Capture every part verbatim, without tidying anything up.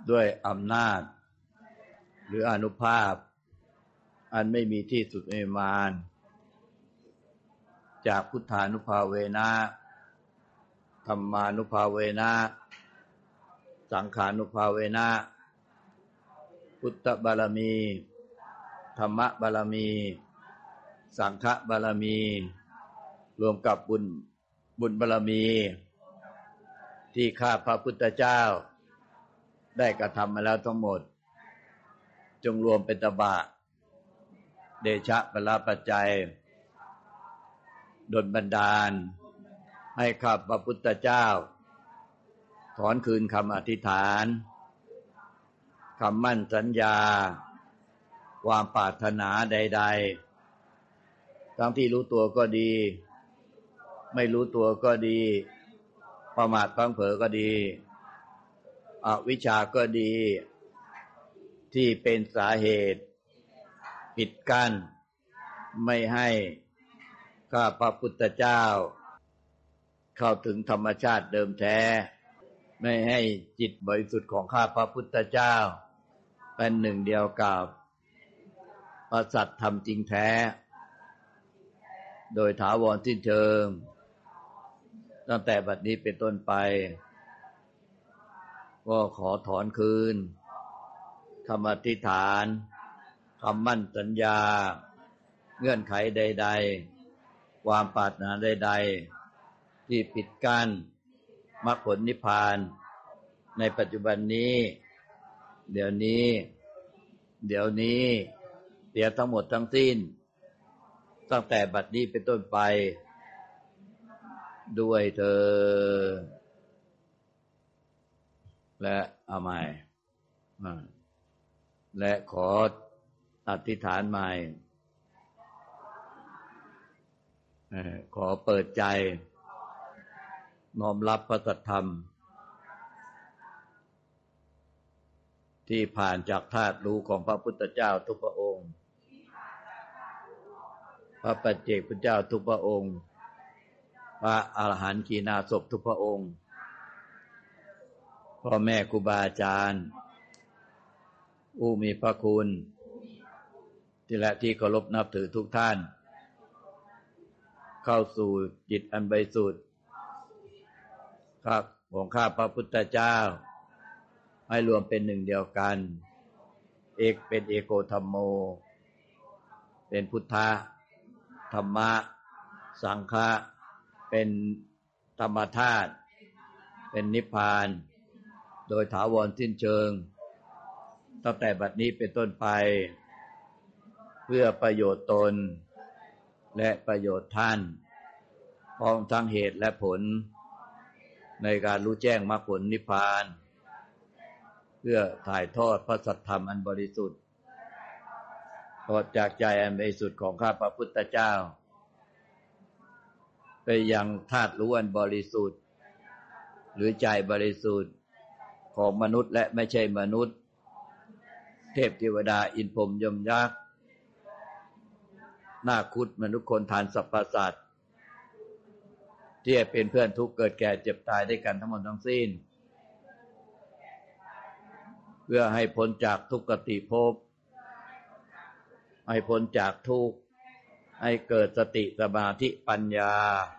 ด้วยอำนาจหรืออานุภาพอันไม่มีที่สุดไม่มีมาลจากพุทธานุภาเวนะธัมมานุภาเวนะสังขานุภาเวนะพุทธบารมีธรรมบารมีสังฆบารมีรวมกับบุญบุญบารมีที่ข้าพระพุทธเจ้าได้กระทำมาแล้วทั้งหมดจงรวมเป็นตบะเดชะพละปัจจัยดลบันดาลให้ข้าพระพุทธเจ้าถอนคืนคำอธิษฐานคำมั่นสัญญาความปรารถนาใดๆทั้งที่รู้ตัวก็ดีไม่รู้ตัวก็ดีประมาทพลั้งเผลอก็ดีอวิชชาก็ดีที่เป็นสาเหตุปิดกั้นไม่ให้ข้าพระพุทธเจ้าเข้าถึงธรรมชาติเดิมแท้ไม่ให้จิตบริสุทธิ์ของข้าพระพุทธเจ้าเป็นหนึ่งเดียวกับพระสัตธรรมจริงแท้โดยถาวรสิ้นเชิงตั้งแต่บัดนี้เป็นต้นไปก็ขอถอนคืนคำอธิษฐานคำมั่นสัญญาเงื่อนไขใดๆความปรารถนาใดๆที่ปิดกั้นมรรคผลนิพพานในปัจจุบันนี้เดี๋ยวนี้เดี๋ยวนี้เดี๋ยวทั้งหมดทั้งสิ้นตั้งแต่บัดนี้เป็นต้นไปด้วยเธอและเอาใหม่และขออธิษฐานใหม่ขอเปิดใจน้อมรับพระสัทธรรมที่ผ่านจากธาตุรู้ของพระพุทธเจ้าทุกพระองค์พระปัจเจกพุทธเจ้าทุกพระองค์พระอรหันต์ขีณาสพทุกพระองค์พ่อแม่ครูบาอาจารย์ผู้มีพระคุณที่และที่เคารพนับถือทุกท่านเข้าสู่จิตอันบริสุทธิ์ครับของข้าพระพุทธเจ้าให้รวมเป็นหนึ่งเดียวกันเอกเป็นเอโกธัมโมเป็นพุทธะธรรมะสังฆะเป็นธรรมธาตุเป็นนิพพานโดยถาวรสิ้นเชิงตั้งแต่บัดนี้เป็นต้นไปเพื่อประโยชน์ตนและประโยชน์ท่านพร้อมทั้งเหตุและผลในการรู้แจ้งมรรคผลนิพพานเพื่อถ่ายทอดพระสัทธรรมอันบริสุทธิ์ทอดจากใจอันบริสุทธิ์ของข้าพระพุทธเจ้าไปยังธาตุรู้อันบริสุทธิ์หรือใจบริสุทธิ์ของมนุษย์และไม่ใช่มนุษย์เทพเทวดาอินทร์พรหมยมยักษ์นาคคุดมนุษย์คนทานสรรพสัตว์ที่เป็นเพื่อนทุกข์เกิดแก่เจ็บตายด้วยกันทั้งหมดทั้งสิ้นเพื่อให้พ้นจากทุกขติภพให้พ้นจากทุกข์ให้เกิดสติสมาธิปัญญา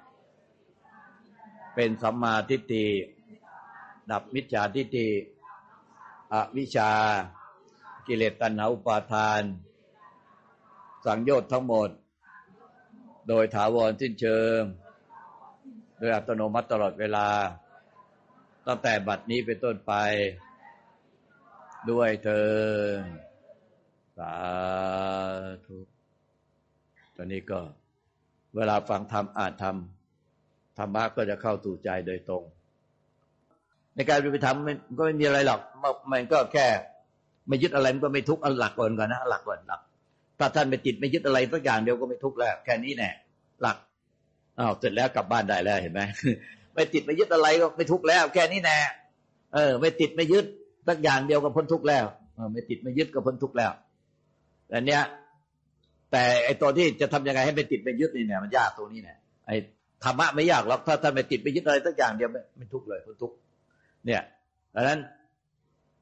เป็นสัมมาทิฏฐิดับมิจฉาทิฏฐิอวิชชากิเลสตัณหาอุปาทานสังโยชน์ทั้งหมดโดยถาวรสิ้นเชิงโดยอัตโนมัติตลอดเวลาตั้งแต่บัดนี้เป็นต้นไปด้วยเถิดสาธุตอนนี้ก็เวลาฟังธรรมอ่านธรรมธรรมะก็จะเข้าสู่ใจโดยตรงในการปฏิบัติธรรมมันก็ไม่มีอะไรหรอกมันก็แค่ไม่ยึดอะไรมันก็ไม่ทุกข์เอาหลักก่อนก่อนนะหลักก่อนหลักถ้าท่านไม่ติดไม่ยึดอะไรสักอย่างเดียวก็ไม่ทุกข์แล้วแค่นี้แน่หลักอ้าวเสร็จแล้วกลับบ้านได้แล้วเห็นไหม ไม่ติดไม่ยึดอะไรก็ไม่ทุกข์แล้วแค่นี้แน่เออไม่ติดไม่ยึดสักอย่างเดียวก็พ้นทุกข์แล้วเออไม่ติดไม่ยึดก็พ้นทุกข์แล้วแต่เนี้ยแต่ไอ้ตัวที่จะทำยังไงให้ไม่ติดไม่ยึดนี่เนี่ยมันยากตรงนี้เนี่ยไอ้ธรรมะไม่ยากหรอกถ้าท่านไม่ติดไม่ยึดอะไรสักอย่างเดียวไม่ไม่ทุกข์เลยพ้นทุกข์เนี่ยดังนั้น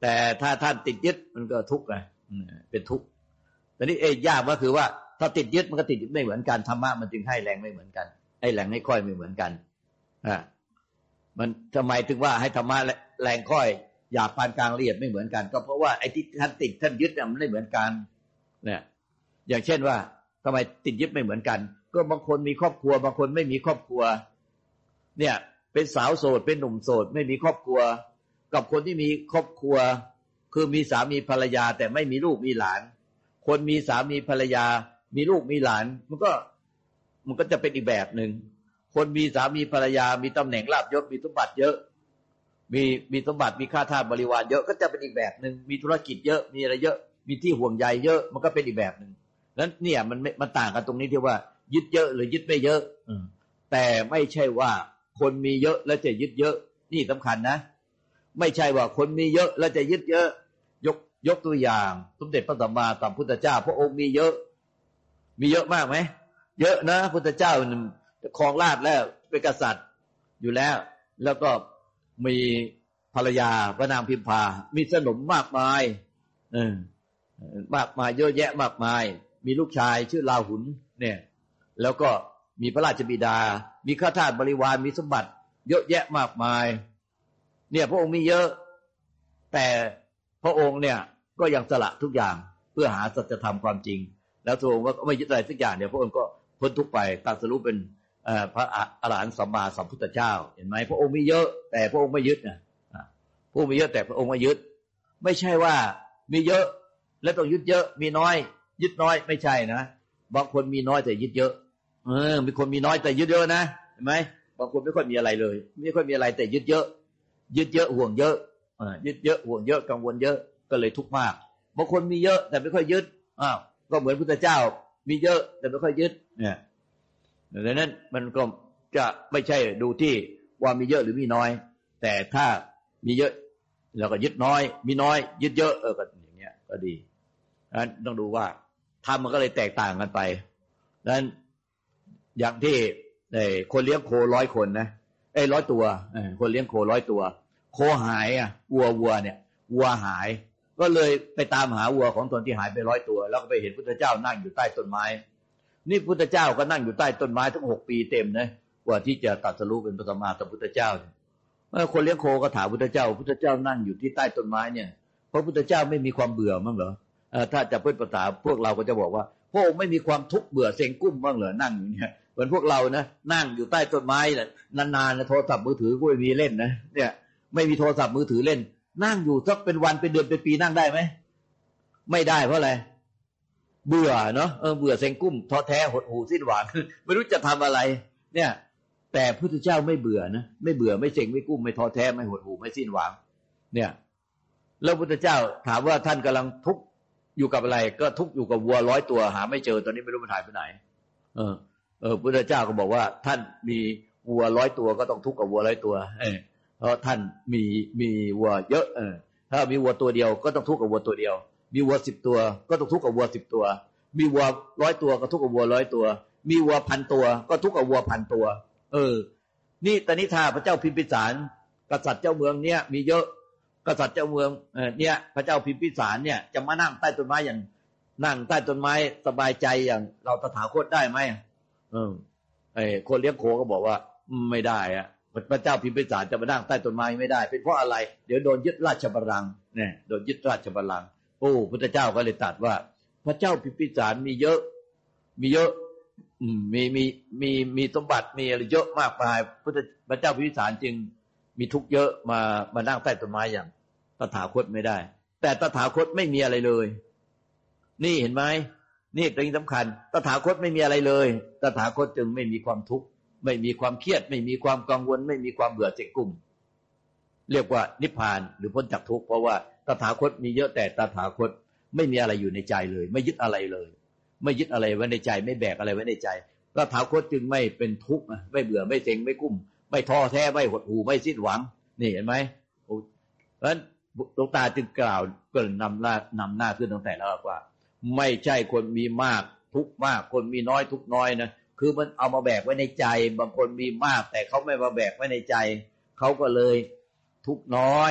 แต่ถ้าท่านติดยึดมันก็ทุกข์ไงเป็นทุกข์แต่นี่เองยากก็คือว่าถ้าติดยึดมันก็ติดยึดไม่เหมือนกันธรรมะมันจึงให้แรงไม่เหมือนกันให้แรงให้ค่อยไม่เหมือนกันอ่ามันทำไมถึงว่าให้ธรรมะแรงค่อยหยาบปานกลางละเอียดไม่เหมือนกันก็เพราะว่าไอ้ที่ท่านติดท่านยึดมันไม่เหมือนกันเนี่ยอย่างเช่นว่าทำไมติดยึดไม่เหมือนกันก็บางคนมีครอบครัวบางคนไม่มีครอบครัวเนี่ยเป็นสาวโสดเป็นหนุ่มโสดไม่มีครอบครัวกับคนที่มีครอบครัวคือมีสามีภรรยาแต่ไม่มีลูกมีหลานคนมีสามีภรรยามีลูกมีหลานมันก็มันก็จะเป็นอีกแบบหนึ่งคนมีสามีภรรยามีตำแหน่งลาภยศมีสมบัติเยอะมีมีสมบัติมีข้าทาสบริวารเยอะก็จะเป็นอีกแบบหนึ่งมีธุรกิจเยอะมีอะไรเยอะมีที่ห่วงใยเยอะมันก็เป็นอีกแบบหนึ่งนั้นเนี่ยมันมันต่างกันตรงนี้ที่ว่ายึดเยอะหรือยึดไม่เยอะแต่ไม่ใช่ว่าคนมีเยอะแล้วจะยึดเยอะนี่สำคัญนะไม่ใช่ว่าคนมีเยอะแล้วจะยึดเยอะยกยกตัวอย่างสมเด็จพระสัมมาสัมพุทธเจ้าพระองค์มีเยอะมีเยอะมากไหมเยอะนะพุทธเจ้าครองราชย์แล้วเป็นกษัตริย์อยู่แล้วแล้วก็มีภรรยาพระนางพิมพามีสนมมากมายเออมากมายเยอะแยะมากมายมีลูกชายชื่อราหุลเนี่ยแล้วก็มีพระราชบิดามีข้าทาสบริวารมีสมบัติเยอะแยะมากมายเนี่ยพระองค์มีเยอะแต่พระองค์เนี่ยก็ยังสละทุกอย่างเพื่อหาสัจธรรมความจริงแล้วพระองค์ก็ไม่ยึดอะไรสักอย่างเนี่ยพระองค์ก็พ้นทุกข์ไปตรัสรู้เป็นพระอรหันต์สัมมาสัมพุทธเจ้าเห็นไหมพระองค์มีเยอะแต่พระองค์ไม่ยึดนะพระองค์มีเยอะแต่พระองค์ไม่ยึดไม่ใช่ว่ามีเยอะแล้วต้องยึดเยอะมีน้อยยึดน้อยไม่ใช่นะบางคนมีน้อยแต่ยึดเยอะเออมีคนมีน้อยแต่ยึดเยอะนะเห็นไหมบางคนไม่ค่อยมีอะไรเลยไม่ค่อยมีอะไรแต่ยึดเยอะยึดเยอะห่วงเยอะยึดเยอะห่วงเยอะกังวลเยอะก็เลยทุกข์มากบางคนมีเยอะแต่ไม่ค่อยยึดอ้าวก็เหมือนพุทธเจ้ามีเยอะแต่ไม่ค่อยยึดเนี่ยดังนั้นมันก็จะไม่ใช่ดูที่ว่ามีเยอะหรือมีน้อยแต่ถ้ามีเยอะเราก็ยึดน้อยมีน้อยยึดเยอะเออก็อย่างเงี้ยก็ดีนั้นต้องดูว่าธรรมมันก็เลยแตกต่างกันไปดังนั้นอย่างที่คนเลี้ยงโคร้อยคนนะไอ้ร้อยตัวคนเลี้ยงโคร้อยตัวโคหายอ่ะวัววัวเนี่ยวัวหายก็เลยไปตามหาวัวของตนที่หายไปร้อยตัวแล้วก็ไปเห็นพุทธเจ้านั่งอยู่ใต้ต้นไม้นี่พุทธเจ้าก็นั่งอยู่ใต้ต้นไม้ทั้งหกปีเต็มนะกว่าที่จะตรัสรู้เป็นพระสัมมาสัมพุทธเจ้าคนเลี้ยงโคก็ถามพุทธเจ้าพุทธเจ้านั่งอยู่ที่ใต้ต้นไม้เนี่ยพระพุทธเจ้าไม่มีความเบื่อมั้งเหรอถ้าจะพูดภาษาพวกเราก็จะบอกว่าพระองค์ไม่มีความทุกข์เบื่อเซ็งกุ้มบ้างเหรอนั่งอยู่เนี่ยเหมือนพวกเรานะนั่งอยู่ใต้ต้นไม้นานๆนะโทรศัพท์มือถือก็ไม่มีเล่นนะเนี่ยไม่มีโทรศัพท์มือถือเล่นนั่งอยู่สักเป็นวันเป็นเดือนเป็นปีนั่งได้ไหมไม่ได้เพราะอะไรเบื่อเนาะเออเบื่อเซ็งกุ้มท้อแท้หดหู่สิ้นหวังไม่รู้จะทำอะไรเนี่ยแต่พุทธเจ้าไม่เบื่อนะไม่เบื่อไม่เซ็งไม่กุ้มไม่ท้อแท้ไม่หดหู่ไม่สิ้นหวังเนี่ยแล้วพุทธเจ้าถามว่าท่านกำลังทุกข์อยู่กับอะไรก็ทุกข์อยู่กับวัวร้อยตัวหาไม่เจอตอนนี้ไม่รู้มันหายไปไหนเออเออพุทธเจ้าก็บอกว่าท่านมีวัวร้อยตัวก็ต้องทุกข์กับวัวร้อยตัวเออเพราะท่านมีมีวัวเยอะเออถ้ามีวัวตัวเดียวก็ต้องทุกข์กับวัวตัวเดียวมีวัวสิบตัวก็ต้องทุกข์กับวัวสิบตัวมีวัวร้อยตัวก็ทุกข์กับวัวร้อยตัวมีวัวพันตัวก็ทุกข์กับวัวพันตัวเออนี่ตนิทาพระเจ้าพิมพิสารกษัตริย์เจ้าเมืองเนี้ยมีเยอะกษัตริย์เจ้าเมืองเออเนี่ยพระเจ้าพิมพิสารเนี่ยจะมานั่งใต้ต้นไม้อย่างนั่งใต้ต้นไม้สบายใจอย่างเราตถาคตได้ไหมเออไอ้คนเลี้ยงโคก็บอกว่าไม่ได้อะพระเจ้าพิมพิสารจะมานั่งใต้ต้นไม้ไม่ได้เป็นเพราะอะไรเดี๋ยวโดนยึดราชบัลลังก์เนี่ยโดนยึดราชบัลลังก์โอ้พุทธเจ้าก็เลยตรัสว่าพระเจ้าพิมพิสารมีเยอะมีเยอะมีมีมีมีสมบัติมีอะไรเยอะมากมายพระพระเจ้าพิมพิสารจึงมีทุกข์เยอะมามานั่งใต้ต้นไม้อย่างตถาคตไม่ได้แต่ตถาคตไม่มีอะไรเลยนี่เห็นไหมนี่ตรงนี้สำคัญตถาคตไม่มีอะไรเลยตถาคตจึงไม่มีความทุกข์ไม่มีความเครียดไม่มีความกังวลไม่มีความเบื่อเซ็งกุ้มเรียกว่านิพพานหรือพ้นจากทุกข์เพราะว่าตถาคตมีเยอะแต่ตถาคตไม่มีอะไรอยู่ในใจเลยไม่ยึดอะไรเลยไม่ยึดอะไรไว้ในใจไม่แบกอะไรไว้ในใจตถาคตจึงไม่เป็นทุกข์ไม่เบื่อไม่เซ็งไม่กุ้มไม่ท้อแท้ไม่หดหู่ไม่สิ้นหวังนี่เห็นไหมเพราะฉะนั้นหลวงตาจึงกล่าวก็นำหน้านำหน้าขึ้นตั้งแต่แรกว่าไม่ใช่คนมีมากทุกข์มากคนมีน้อยทุกข์น้อยนะคือมันเอามาแบกไว้ในใจบางคนมีมากแต่เขาไม่มาแบกไว้ในใจเขาก็เลยทุกข์น้อย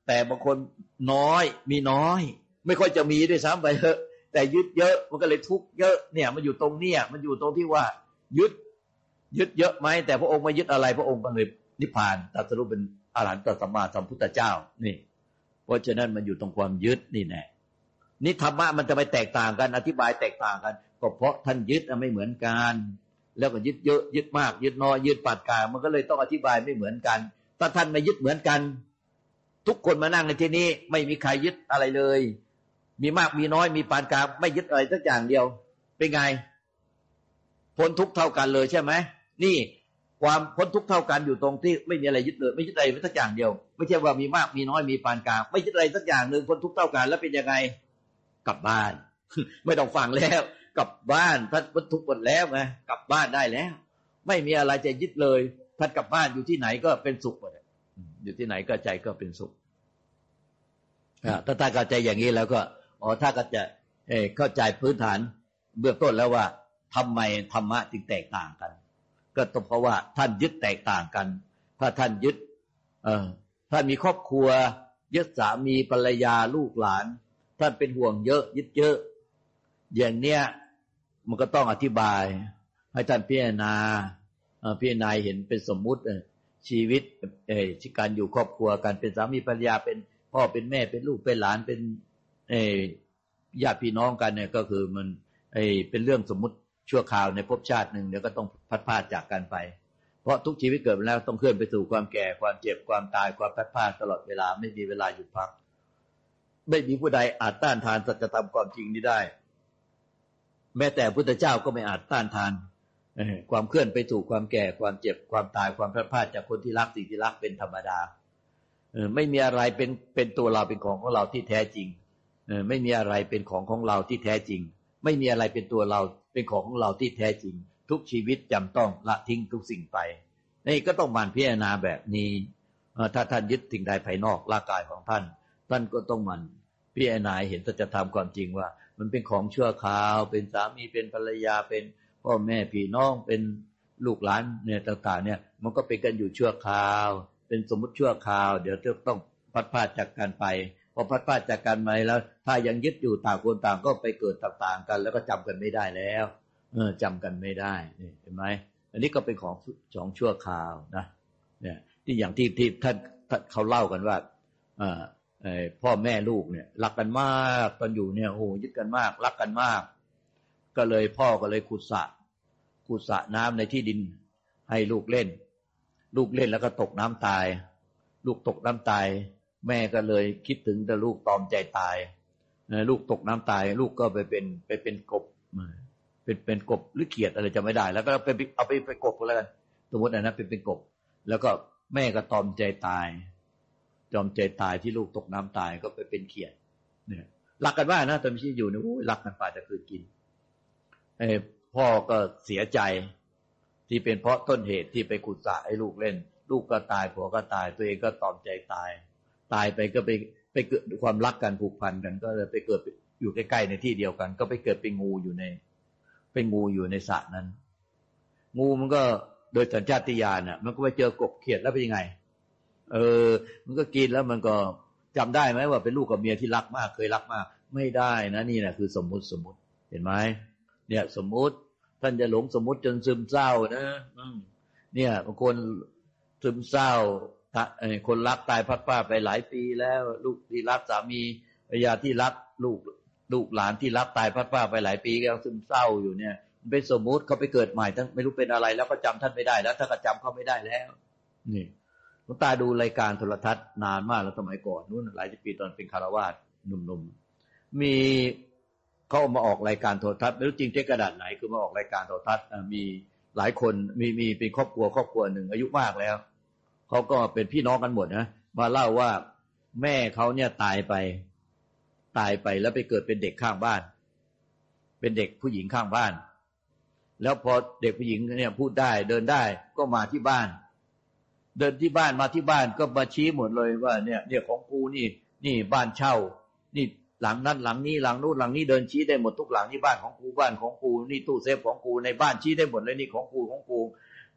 แต่บางคนน้อยมีน้อยไม่ค่อยจะมีด้วยซ้ำไปเถอะแต่ยึดเยอะมันก็เลยทุกข์เยอะเนี่ยมันอยู่ตรงเนี้ยมันอยู่ตรงที่ว่ายึดยึดเยอะไหมแต่พระองค์ไม่ยึดอะไรพระองค์ก็เลยนิพพานตรัสรู้เป็นอรหันตสัมมาสัมพุทธเจ้านี่เพราะฉะนั้นมันอยู่ตรงความยึดนี่แน่นี่ธรรมะมันจะไปแตกต่างกันอธิบายแตกต่างกันก็เพราะท่านยึดไม่เหมือนกันแล้วก็ยึดเยอะยึดมากยึดน้อยยึดปานกลางมันก็เลยต้องอธิบายไม่เหมือนกันถ้าท่านไม่ยึดเหมือนกันทุกคนมานั่งในที่นี้ไม่มีใครยึดอะไรเลยมีมากมีน้อยมีปานกลางไม่ยึดอะไรสักอย่างเดียวเป็นไงพ้นทุกข์เท่ากันเลยใช่ไหมนี่ความพ้นทุกข์เท่ากันอยู่ตรงที่ไม่มีอะไรยึดเลยไม่ยึดอะไรสักอย่างเดียวไม่ใช่ว่ามีมากมีน้อยมีปานกลางไม่ยึดอะไรสักอย่างหนึ่งพ้นทุกข์เท่ากันแล้วเป็นยังไงกลับบ้าน ไม่ต้องฟังแล้วกลับบ้านท่านพ้นทุกข์หมดแล้วไงกลับบ้านได้แล้วไม่มีอะไรจะยึดเลยท่านกลับบ้านอยู่ที่ไหนก็เป็นสุขหมดอยู่ที่ไหนก็ใจก็เป็นสุขถ้าท่านเข้าใจอย่างนี้แล้วก็อ๋อถ้าก็จะเอ่อเข้าใจพื้นฐานเบื้องต้นแล้วว่าทำไมธรรมะจึงแตกต่างกันก็ต้องเพราะว่าท่านยึดแตกต่างกันถ้าท่านยึดเอ่อท่านมีครอบครัวยึดสามีภรรยาลูกหลานท่านเป็นห่วงเยอะยึดเยอะอย่างเนี้ยมันก็ต้องอธิบายให้ท่านพิจารณาพิจารณาเห็นเป็นสมมุติชีวิตเอ่อการอยู่ครอบครัวกันเป็นสามีภรรยาเป็นพ่อเป็นแม่เป็นลูกเป็นหลานเป็นเอ่อญาติพี่น้องกันเนี่ยก็คือมันไอ้เป็นเรื่องสมมุติชั่วคราวในภพชาติหนึ่งเดี๋ยวก็ต้องพัดพรากจากกันไปเพราะทุกชีวิตเกิดมาแล้วต้องเคลื่อนไปสู่ความแก่ความเจ็บความตายความพัดพรากตลอดเวลาไม่มีเวลาหยุดพักไม่มีผู้ใดอาจต้านทานสัจธรรมความจริงนี้ได้แม้แต่พุทธเจ้าก็ไม่อาจต้านทานความเคลื่อนไปสู่ความแก่ความเจ็บความตายความพัดพรากจากคนที่รักสิ่งที่รักเป็นธรรมดาไม่มีอะไรเป็นเป็นตัวเราเป็นของของเราที่แท้จริงไม่มีอะไรเป็นของของเราที่แท้จริงไม่มีอะไรเป็นตัวเราเป็นของของเราที่แท้จริงทุกชีวิตจำต้องละทิ้งทุกสิ่งไปนี่ก็ต้องมันพิจารณาแบบนี้ถ้าท่านยึดสิ่งใดภายนอกร่างกายของท่านท่านก็ต้องมันพิจารณาเห็นสัจธรรมความจริงว่ามันเป็นของชั่วคราวเป็นสามีเป็นภรรยาเป็นพ่อแม่พี่น้องเป็นลูกหลานเนี่ยต่างๆเนี่ยมันก็เป็นกันอยู่ชั่วคราวเป็นสมมุติชั่วคราวเดี๋ยวจะต้องพัดพรากจากกันไปพอพัดพรากจากกันไปแล้วถ้ายังยึดอยู่ต่างคนต่างก็ไปเกิดต่างๆกันแล้วก็จำกันไม่ได้แล้วเออจำกันไม่ได้นี่เห็นไหมอันนี้ก็เป็นของของชั่วคราวนะเนี่ยที่อย่างที่ที่ท่านเขาเล่ากันว่าเอ่อพ่อแม่ลูกเนี่ยรักกันมากตอนอยู่เนี่ยโอ้ยึดกันมากรักกันมากก็เลยพ่อก็เลยขุดสระขุดสระน้ำในที่ดินให้ลูกเล่นลูกเล่นแล้วก็ตกน้ำตายลูกตกน้ำตายแม่ก็เลยคิดถึงแต่ลูกตอมใจตายลูกตกน้ำตายลูกก็ไปเป็นไปเป็นกบเป็นเป็นกบหรือเขียดอะไรจะไม่ได้แล้วก็ไปเอาไปไปกบก็แล้วกันสมมตินะเป็นเป็นกบแล้วก็แม่ก็ตอมใจตายยอมใจตายที่ลูกตกน้ำตายก็ไปเป็นเขียดเนี่ยรักกันว่านะตอนที่อยู่เนี่ยรักกันป่าจะคืนกินไอ้พ่อก็เสียใจที่เป็นเพราะต้นเหตุที่ไปขุดสระให้ลูกเล่นลูกก็ตายผัวก็ตายตัวเองก็ตอมใจตายตายไปก็ไปไปเกิดความรักกันผูกพันกันก็เลยไปเกิดอยู่ใกล้ๆในที่เดียวกันก็ไปเกิดเป็นงูอยู่ในเป็นงูอยู่ในสระนั้นงูมันก็โดยสัญชาตญาณน่ะมันก็ไปเจอกบเขียดแล้วเป็นยังไงเออมันก็กินแล้วมันก็จำได้ไหมว่าเป็นลูกกับเมียที่รักมากเคยรักมากไม่ได้นะนี่นะคือสมมุติสมมุติเห็นไหมเนี่ยสมมุติท่านจะหลงสมมุติจนซึมเศร้านะเนี่ยบางคนซึมเศร้าคนรักตายพัดพรากไปหลายปีแล้วลูกที่รักสามีภรรยาที่รักลูกลูกหลานที่รักตายพัดพรากไปหลายปีก็ยังซึมเศร้าอยู่เนี่ยมันเป็นสมมุติเขาไปเกิดใหม่ท่านไม่รู้เป็นอะไรแล้วก็จำท่านไม่ได้แล้วถ้าก็จำเขาไม่ได้แล้วนี่หลวงตาดูรายการโทรทัศน์นานมากแล้วสมัยก่อนนู้นหลายสิบปีตอนเป็นคฤหัสถ์หนุ่มๆมีเขามาออกรายการโทรทัศน์ไม่รู้จริงเท็จขนาดไหนคือมาออกรายการโทรทัศน์มีหลายคนมีมีเป็นครอบครัวครอบครัวหนึ่งอายุมากแล้วเขาก็เป็นพี่น้องกันหมดนะมาเล่าว่าแม่เขาเนี่ยตายไปตายไปแล้วไปเกิดเป็นเด็กข้างบ้านเป็นเด็กผู้หญิงข้างบ้านแล้วพอเด็กผู้หญิงเนี่ยพูดได้เดินได้ก็มาที่บ้านเดินที่บ้านมาที่บ้านก็มาชี้หมดเลยว่าเนี่ยเนี่ยของกูนี่นี่บ้านเช่านี่หลังนั้นหลังนี้หลังนู้นหลังนี้เดินชี้ได้หมดทุกหลังนี่บ้านของกูบ้านของกูนี่ตู้เซฟของกูในบ้านชี้ได้หมดเลยนี่ของกูของกู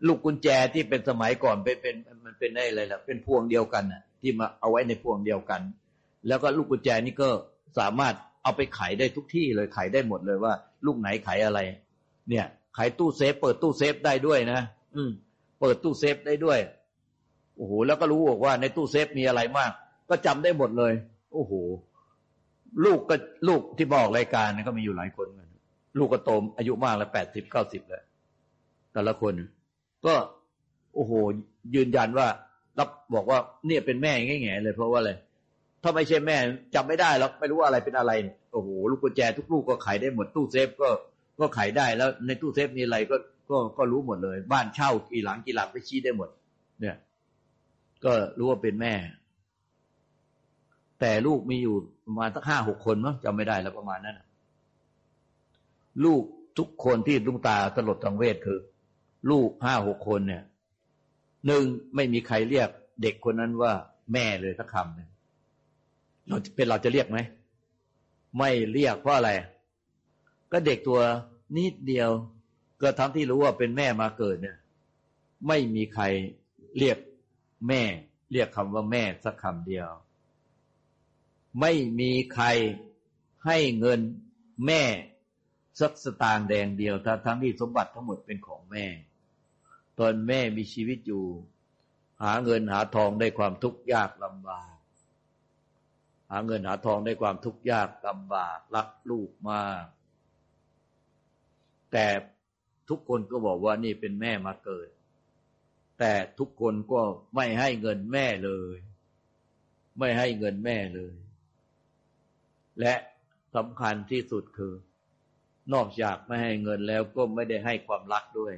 ลูกกุญแจที่เป็นสมัยก่อนเป็นเป็นมันเป็นอะไรล่ะเป็นพวงเดียวกันน่ะที่มาเอาไว้ในพวงเดียวกันแล้วก็ลูกกุญแจนี่ก็สามารถเอาไปไขได้ทุกที่เลยไขได้หมดเลยว่าลูกไหนไขอะไรเนี่ยไขตู้เซฟเปิดตู้เซฟได้ด้วยนะอืมเปิดตู้เซฟได้ด้วยโอ้โหแล้วก็รู้บอกว่าในตู้เซฟมีอะไรมากก็จำได้หมดเลยโอ้โหลูกก็ลูกที่บอกรายการนี่ก็มีอยู่หลายคนลูกก็โตอายุมากแล้วแปดสิบเก้าสิบแล้วแต่ละคนก็โอ้โหยืนยันว่ารับบอกว่าเนี่ยเป็นแม่แง่ๆเลยเพราะว่าอะไรถ้าไม่ใช่แม่จำไม่ได้แล้วไม่รู้ว่าอะไรเป็นอะไรโอ้โหลูกกุญแจทุกลูกก็ไขได้หมดตู้เซฟก็ก็ไขได้แล้วในตู้เซฟมีอะไรก็ก็ก็รู้หมดเลยบ้านเช่ากี่หลังกี่หลังไปชี้ได้หมดเนี่ยก็รู้ว่าเป็นแม่แต่ลูกมีอยู่ประมาณสักห้าหกคนมั้งจำไม่ได้แล้วประมาณนั้นลูกทุกคนที่ลุงตาสลดสังเวชคือลูกห้าหกคนเนี่ยหนึ่งไม่มีใครเรียกเด็กคนนั้นว่าแม่เลยสักคำนึงเราเป็นเราจะเรียกไหมไม่เรียกเพราะอะไรก็เด็กตัวนิดเดียวก็ทั้งที่รู้ว่าเป็นแม่มาเกิดเนี่ยไม่มีใครเรียกแม่เรียกคำว่าแม่สักคำเดียวไม่มีใครให้เงินแม่สักสตางค์แดงเดียวทั้งที่สมบัติทั้งหมดเป็นของแม่ตอนแม่มีชีวิตอยู่หาเงินหาทองได้ความทุกข์ยากลำบากหาเงินหาทองได้ความทุกข์ยากลำบากรักลูกมากแต่ทุกคนก็บอกว่านี่เป็นแม่มาเกิดแต่ทุกคนก็ไม่ให้เงินแม่เลยไม่ให้เงินแม่เลยและสำคัญที่สุดคือนอกจากไม่ให้เงินแล้วก็ไม่ได้ให้ความรักด้วย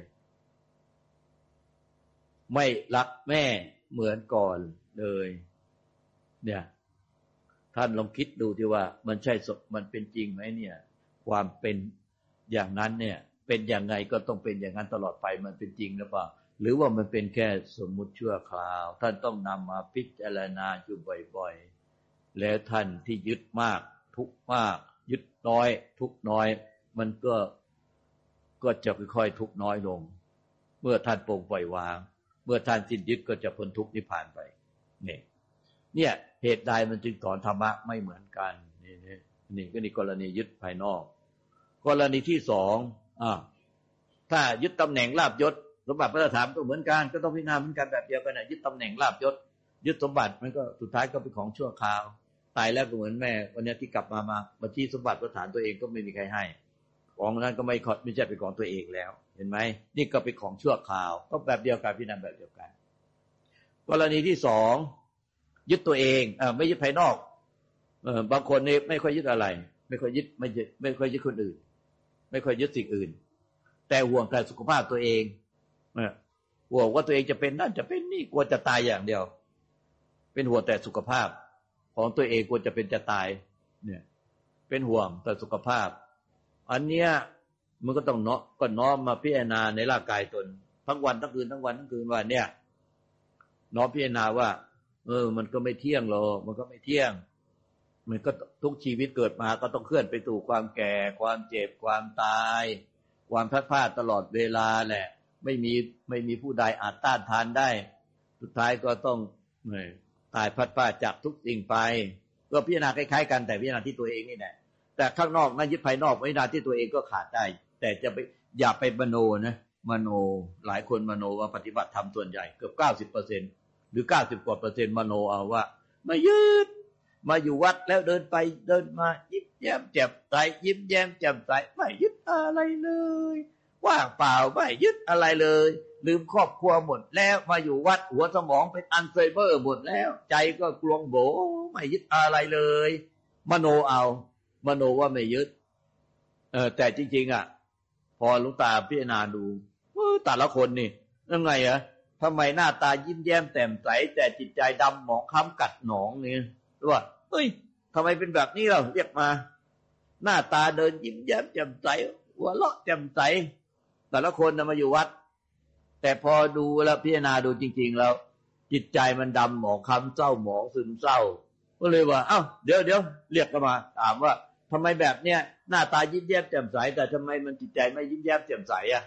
ไม่รักแม่เหมือนก่อนเลยเนี่ยท่านลองคิดดูที่ว่ามันใช่มันเป็นจริงไหมเนี่ยความเป็นอย่างนั้นเนี่ยเป็นอย่างไงก็ต้องเป็นอย่างนั้นตลอดไปมันเป็นจริงหรือเปล่าหรือว่ามันเป็นแค่สมมุติชั่วคราวท่านต้องนำมาพิจารณาอยู่บ่อยๆแล้วท่านที่ยึดมากทุกข์มากยึดน้อยทุกข์น้อยมันก็ก็จะค่อยๆทุกข์น้อยลงเมื่อท่านปลงปล่อยวางเมื่อท่านสิ้นยึดก็จะพ้นทุกข์นิพพานไปเนี่ยเนี่ยเหตุใดมันจึงสอนธรรมะไม่เหมือนกันนี่นี่นี่ก็นี่กรณียึดภายนอกกรณีที่สองอ่าถ้ายึดตำแหน่งลาภยศสมบัติพระธรรมก็เหมือนกันก็ต้องพิจารณาเหมือนกันแบบเดียวกันนะยึดตำแหน่งลาภยศยึดสมบัติมันก็สุดท้ายก็เป็นของชั่วคราวตายแล้วก็เหมือนแม่วันนี้ที่กลับมามามาที่สมบัติประฐานตัวเองก็ไม่มีใครให้ของนั้นก็ไม่ไม่ใช่เป็นของตัวเองแล้วเห็นไหมนี่ก็เป็นของชั่วคราวก็แบบเดียวกันพิจารณาแบบเดียวกันกรณีที่สองยึดตัวเองเออไม่ยึดภายนอกเออบางคนนี่ไม่ค่อยยึดอะไรไม่ค่อยยึดไม่ยึดไม่ค่อยยึดคนอื่นไม่ค่อยยึดสิ่งอื่นแต่ห่วงแต่สุขภาพตัวเองเออห่วงว่าตัวเองจะเป็นนั่นจะเป็นนี่กลัวจะตายอย่างเดียวเป็นห่วงแต่สุขภาพของตัวเองกลัวจะเป็นจะตายเนี่ยเป็นห่วงแต่สุขภาพอันเนี้ยมันก็ต้องเนาะก็น้อมมาพิจารณาในร่างกายตนทั้งวันทั้งคืนทั้งวันทั้งคืนว่าเนี่ยน้อมพิจารณาว่าเออมันก็ไม่เที่ยงหรอกมันก็ไม่เที่ยงมันก็ทุกชีวิตเกิดมาก็ต้องเคลื่อนไปสู่ความแก่ความเจ็บความตายความพลาดพลาดตลอดเวลาแหละไม่มีไม่มีผู้ใดอาจต้านทานได้สุดท้ายก็ต้องตายพลาดพลาดจากทุกสิ่งไปก็พิจารณาคล้ายๆกันแต่พิจารณาที่ตัวเองนี่แหละแต่ข้างนอกนั้นยึดภายนอกพิจารณาที่ตัวเองก็ขาดได้แต่จะไปอย่าไปมโนนะมโนหลายคนมโนว่าปฏิบัติธรรมส่วนใหญ่เกือบ เก้าสิบเปอร์เซ็นต์ หรือเก้าสิบกว่าเปอร์เซ็นต์มโนเอาว่ามายึดมาอยู่วัดแล้วเดินไปเดินมายิ้มแย้มแจ่มใสยิ้มแย้มแจ่มใสไม่ยึดอะไรเลยว่างเปล่าไม่ยึดอะไรเลยลืมครอบครัวหมดแล้วมาอยู่วัดหัวสมองเป็นอัลไซเมอร์หมดแล้วใจก็กลวงโบไม่ยึดอะไรเลยมโนเอามโนว่าไม่ยึดเออแต่จริงๆอ่ะพอหลวงตาพิจารณาดูเออแต่ละคนนี่ยังไงอ่ะทำไมหน้าตายิ้มแย้มแจ่มใสแต่จิตใจดำหมองคล้ำกัดหนองนี่ว่าเฮ้ยทำไมเป็นแบบนี้เราเรียกมาหน้าตาเดินยิ้มแย้มแจ่มใสหัวเราะแจ่มใสแต่ละคนนะมาอยู่วัดแต่พอดูแล้วพิจารณาดูจริงๆแล้วจิตใจมันดำหมองคล้ำเศร้าหมองซึมเศร้าก็เลยว่าเอ้าเดี๋ยวเดี๋ยวเรียกกันมาถามว่าทำไมแบบเนี้ยหน้าตายิ้มแย้มแจ่มใสแต่ทำไมมันจิตใจไม่ยิ้มแย้มแจ่มใสอ่ะ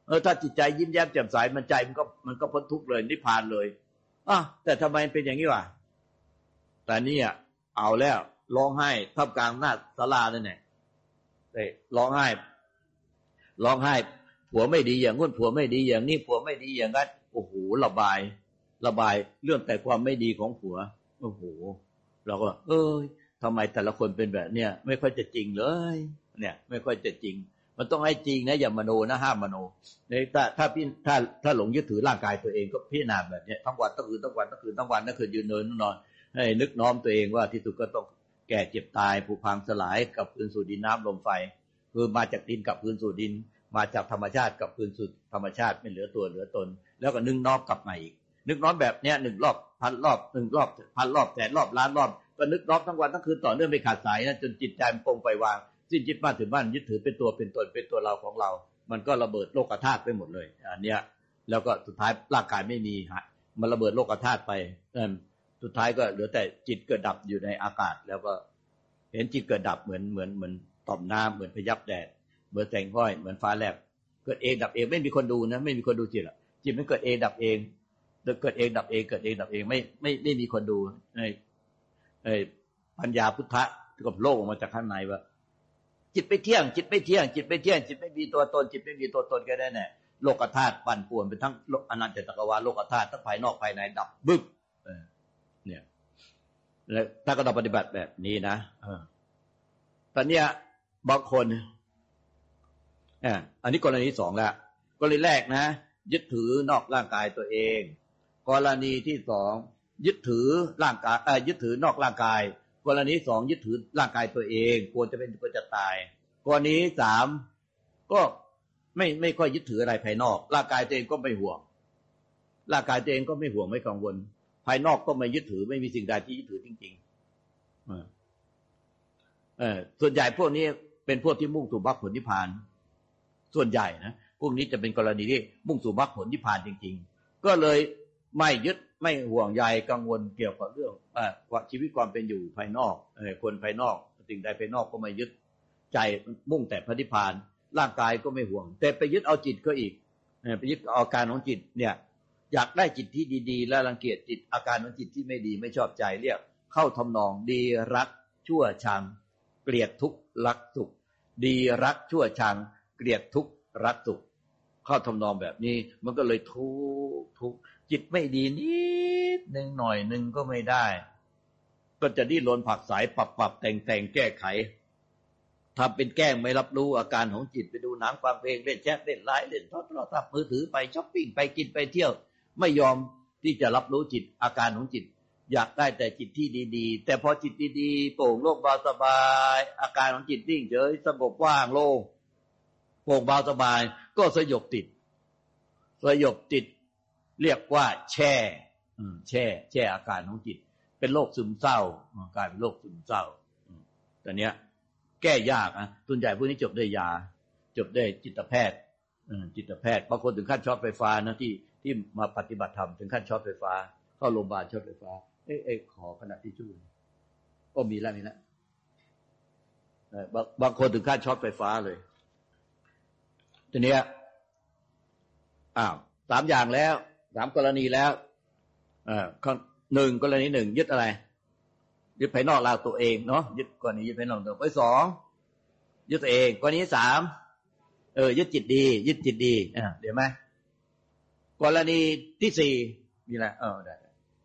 เออถ้าจิตใจยิ้มแย้มแจ่มใสมันใจมันก็มันก็พ้นทุกข์เลยนิพพานเลยอ่ะแต่ทำไมเป็นอย่างนี้วะแต่นี่อ่ะเอาแล้วร้องไห้ท่ามกลางหน้าศาลาเนี่ยเอ้ยร้องไห้ร้องไห้ผัวไม่ดีอย่างนู้นผัวไม่ดีอย่างนี้ผัวไม่ดีอย่างนั้นโอ้โหระบายระบายเรื่องแต่ความไม่ดีของผัวโอ้โหเราก็เอ้ยทำไมแต่ละคนเป็นแบบเนี้ยไม่ค่อยจะจริงเลยเนี่ยไม่ค่อยจะจริงมันต้องให้จริงนะอย่ามโนนะห้ามมโนเนี่ยถ้าถ้าพี่ถ้าถ้าหลงยึดถือร่างกายตัวเองก็พิจารณาแบบนี้ทั้งวันทั้งคืนทั้งวันทั้งคืนทั้งวันทั้งคืนยืนเดินนอนให้นึกน้อมตัวเองว่าที่สุดก็ต้องแก่เจ็บตายผุพังสลายกับคืนสู่ดินน้ำลมไฟคือมาจากดินกับคืนสู่ดินมาจากธรรมชาติกับคืนสู่ธรรมชาติไม่เหลือตัวเหลือตนแล้วก็นึกน้อมกลับมาอีกนึกน้อมแบบเนี้ยหนึ่งรอบพันรอบหนึ่งรอบพันรอบแสนรอบล้านรอบก็นึกน้อมทั้งวันทั้งคืนต่อเนื่องไม่ขาดสายนะจนจิตใจมันปรงไปวางสิ้นยึดมั่นถือมั่นยึดถือเป็นตัวเป็นตนเป็นตัวเราของเรามันก็ระเบิดโลกธาตุไปหมดเลยอันเนี้ยแล้วก็สุดท้ายร่างกายไม่มีฮะมันระเบิดโลกธาตุไปสุดท้ายก็เหลือแต่จิตเกิดดับอยู่ในอากาศแล้วก็เห็นจิตเกิดดับเหมือนเหมือนเหมือนต่อมน้ำเหมือนพยับแดดเหมือนแสงห้อยเหมือนฟ้าแลบเกิดเองดับเองไม่มีคนดูนะไม่มีคนดูจิตหรอกจิตมันเกิดเองดับเองเกิดเองดับเองเกิดเองดับเองไม่ไม่ไม่มีคนดูไอ้ไอ้ปัญญาพุทธะกับโลกออกมาจากข้างในว่าจิตไม่เที่ยงจิตไม่เที่ยงจิตไม่เที่ยงจิตไม่มีตัวตนจิตไม่มีตัวตนก็ได้แน่โลกธาตุปั่นป่วนเป็นทั้งอนันตจักรวาลโลกธาตุทั้งภายนอกภายในดับบึ้บเนี่ยแล้วถ้าก็ต้องปฏิบัติแบบนี้นะเออตอนเนี้ยบางคนอ่าอันนี้กรณีที่สองแล้วกรณีแรกนะยึดถือนอกร่างกายตัวเองกรณีที่สองยึดถือร่างกายเอ่อยึดถือนอกร่างกายกรณีสองยึดถือร่างกายตัวเองกลัวจะเป็นกลัวจะตายกรณีสามก็ไม่ไม่ค่อยยึดถืออะไรภายนอกร่างกายตัวเองก็ไม่ห่วงร่างกายตัวเองก็ไม่ห่วงไม่กังวลภายนอกก็ไม่ยึดถือไม่มีสิ่งใดที่ยึดถือจริงๆเออเออส่วนใหญ่พวกนี้เป็นพวกที่มุ่งสู่มรรคผลนิพพานส่วนใหญ่นะพวกนี้จะเป็นกรณีที่มุ่งสู่มรรคผลนิพพานจริงๆก็เลยไม่ยึดไม่ห่วงใยกังวลเกี่ยวกับเรื่องเอ่อชีวิตความเป็นอยู่ภายนอกเอ่อคนภายนอกสิ่งใดภายนอกก็ไม่ยึดใจมุ่งแต่พระนิพพานร่างกายก็ไม่ห่วงแต่ไปยึดเอาจิตก็อีกเออไปยึดเอาอาการของจิตเนี่ยอยากได้จิตที่ดีๆและรังเกียจจิตอาการของจิตที่ไม่ดีไม่ชอบใจเรียกเข้าทำนองดีรักชั่วชังเกลียดทุกข์รักสุขดีรักชั่วชังเกลียดทุกข์รักสุขเข้าทำนองแบบนี้มันก็เลยทุกข์ทุกข์จิตไม่ดีนิดนึงหน่อยนึงก็ไม่ได้ก็จะดิ้นรนผักสายปรับปรับแต่งแต่งแก้ไขทำเป็นแกล้งไม่รับรู้อาการของจิตไปดูหนังฟังเพลงเล่นแชทเล่นไลน์เล่นโทรศัพท์มือถือไปช้อปปิ้งไปกินไปเที่ยวไม่ยอมที่จะรับรู้จิตอาการของจิตอยากได้แต่จิตที่ดีๆแต่พอจิตดีๆโปร่งโล่งเบาสบายอาการของจิตนิ่งเฉยสงบว่างโล่งโปร่งเบาสบายก็สยบติดสยบติดเรียกว่าแช่แช่แช่อาการของจิตเป็นโรคซึมเศร้ากลายเป็นโรคซึมเศร้าตอนเนี้ยแก้ยากนะส่วนใหญ่พวกนี้จบด้วยยาจบด้วยจิตแพทย์จิตแพทย์บางคนถึงขั้นช็อตไฟฟ้านะที่ที่มาปฏิบัติธรรมถึงขั้นช็อตไฟฟ้าเข้าโรงพยาบาลช็อตไฟฟ้าเอ๊ะเอ๊ะขอขณะที่ช่วยก็มีแล้วนี่นะบางบางคนถึงขั้นช็อตไฟฟ้าเลยทีเนี้ยอ้าวสามอย่างแล้วสามกรณีแล้วเอ่อหนึ่งกรณีหนึ่งยึดอะไรยึดภายนอกเราตัวเองเนาะยึดกรณียึดภายนอกตัวไปสองยึดตัวเองกรณีสามเออยึดจิตดียึดจิตดีอ่าเดี๋ยวไหมกรณีที่สี่มีอะไรเออได้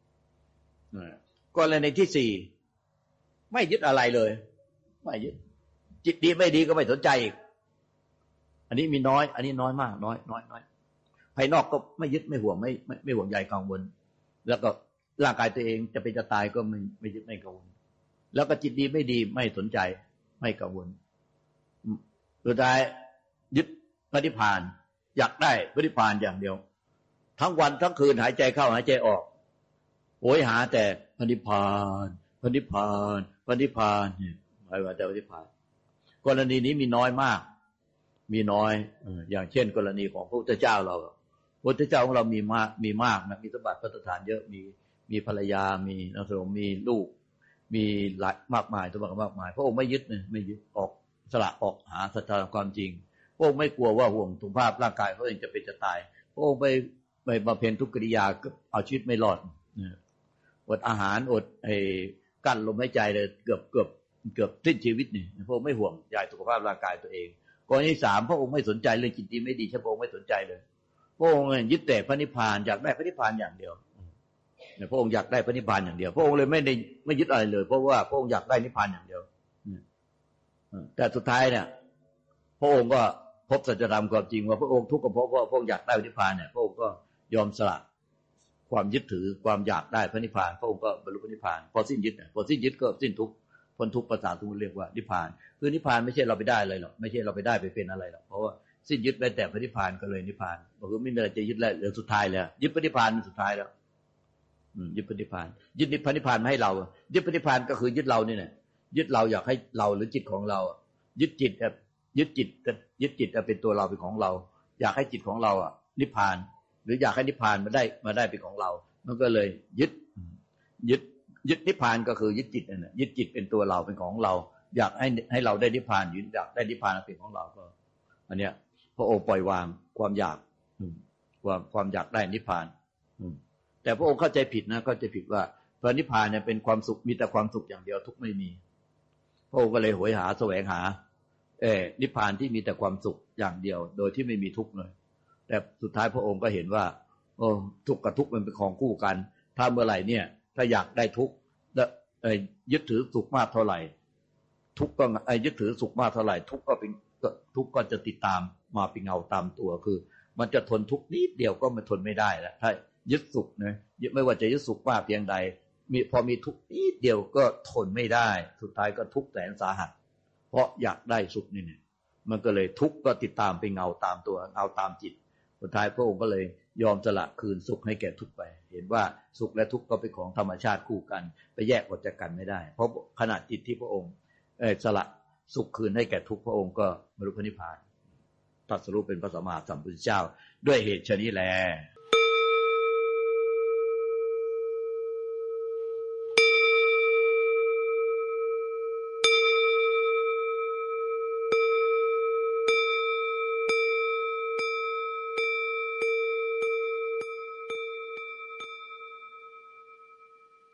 กรณีที่สี่ไม่ยึดอะไรเลยไม่ยึดจิตดีไม่ดีก็ไม่สนใจอีกอันนี้มีน้อยอันนี้น้อยมากน้อยน้อยน้อยภายนอกก็ไม่ยึดไม่ห่วงไม่ไม่ไม่ห่วงใยกังวลแล้วก็ร่างกายตัวเองจะเป็นจะตายก็ไม่ไม่ยึดไม่กังวลแล้วก็จิตดีไม่ดีไม่สนใจไม่กังวลสุดท้ายยึดพระนิพพานอยากได้พระนิพพานอย่างเดียวทั้งวันทั้งคืนหายใจเข้าหายใจออกโหยหาแต่พระนิพพานพระนิพพานพระนิพพานเนี่ยหมายว่าแต่พระนิพพานกรณีนี้มีน้อยมากมีน้อยอย่างเช่นกรณีของพระพุทธเจ้าเราพระพุทธเจ้าของเรามีมากมีมากนะมีสมบัติพระสถานเยอะมีมีภรรยามีนักสงฆ์มีลูกมีหลายมากมายสมบัติมากมายพระองค์ไม่ยึดนะไม่ยึดออกสละออกหาสัจธรรมความจริงพระองค์ไม่กลัวว่าห่วงสุขภาพร่างกายเขาเองจะเป็นจะตายพระองค์ไปไปบำเพ็ญทุกกิริยาเอาชีวิตไม่รอดอดอาหารอดไอ้กั้นลมหายใจเลยเกือบเกือบเกือบสิ้นชีวิตนี่พระองค์ไม่ห่วงใยสุขภาพร่างกายตัวเองกรณีที่สามพระองค์ไม่สนใจเลยจิตดีไม่ดีพระองค์ไม่สนใจเลยพระองค์ยึดแต่พระนิพพานอยากได้พระนิพพานอย่างเดียวพระองค์อยากได้พระนิพพานอย่างเดียวพระองค์เลยไม่ได้ไม่ยึดอะไรเลยเพราะว่าพระองค์อยากได้นิพพานอย่างเดียวแต่สุดท้ายเนี่ยพระองค์ก็พบสัจธรรมความจริงว่าพระองค์ทุกข์ก็เพราะว่าพระองค์อยากได้พระนิพพานเนี่ยพระองค์ก็ยอมสละความยึดถือความอยากได้พระนิพพานพระองค์ก็บรรลุพระนิพพานพอสิ้นยึดพอสิ้นยึดก็สิ้นทุกข์พ้นทุกข์ภาษาทุกข์เรียกว่านิพพานคือนิพพานไม่ใช่เราไปได้เลยหรอกไม่ใช่เราไปได้ไปเป็นอะไรหรอกเพราะว่าสิ้นยึดไปแต่พระนิพพานก็เลยนิพพานบอกว่าไม่มีอะไรจะยึดแล้วเหลือสุดท้ายแล้วยึดพระนิพพานสุดท้ายแล้วยึดพระนิพพานยึดพระนิพพานมาให้เรายึดพระนิพพานก็คือยึดเรานี่แหละยึดเราอยากให้เราหรือจิตของเรายึดจิตยึดจิตยึดจิตเป็นตัวเราเป็นของเราอยากให้จิตของเราอ่ะนิพพานหรืออยากให้นิพพานมาได้มาได้เป็นของเรามันก็เลยยึดยึดยึดนิพพานก็คือยึดจิตนั่นแหละยึดจิตเป็นตัวเราเป็นของเราอยากให้ให้เราได้นิพพานยึดอยากได้นิพพานเป็นของเราก็อันเนี้ยพระองค์ปล่อยวางความอยากความความอยากได้นิพพานแต่พระองค์เข้าใจผิดนะเข้าใจผิดว่าพระนิพพานเนี่ยเป็นความสุขมีแต่ความสุขอย่างเดียวทุกข์ไม่มีพระองค์ก็เลยโหยหาแสวงหาเออนิพพานที่มีแต่ความสุขอย่างเดียวโดยที่ไม่มีทุกข์เลยแต่สุดท้ายพระองค์ก็เห็นว่าโอ้ทุกข์กับทุกข์มันเป็นของคู่กันถ้าเมื่อไหร่เนี่ยถ้าอยากได้ทุกข์ยึดถือสุขมากเท่าไหร่ทุกข์ก็ยึดถือสุขมากเท่าไหร่ทุกข์ก็เป็นทุกข์ก็จะติดตามมาเป็นเงาตามตัวคือมันจะทนทุกข์นิดเดียวก็มันทนไม่ได้แล้วถ้ายึดสุขนะไม่ว่าจะยึดสุขมากเพียงใดมีพอมีทุกข์นิดเดียวก็ทนไม่ได้สุดท้ายก็ทุกข์แสนสาหัสเพราะอยากได้สุขนี่เนี่ยมันก็เลยทุกข์ก็ติดตามเป็นเงาตามตัวเงาตามจิตสุดท้ายพระองค์ก็เลยยอมสละคืนสุขให้แก่ทุกข์ไปเห็นว่าสุขและทุกข์ก็เป็นของธรรมชาติคู่กันไปแยกออกจากกันไม่ได้เพราะขณะจิตที่พระองค์สละสุขคืนให้แก่ทุกข์พระองค์ก็บรรลุพระนิพพานตรัสรู้เป็นพระสัมมาสัมพุทธเจ้าด้วยเหตุชนี้แล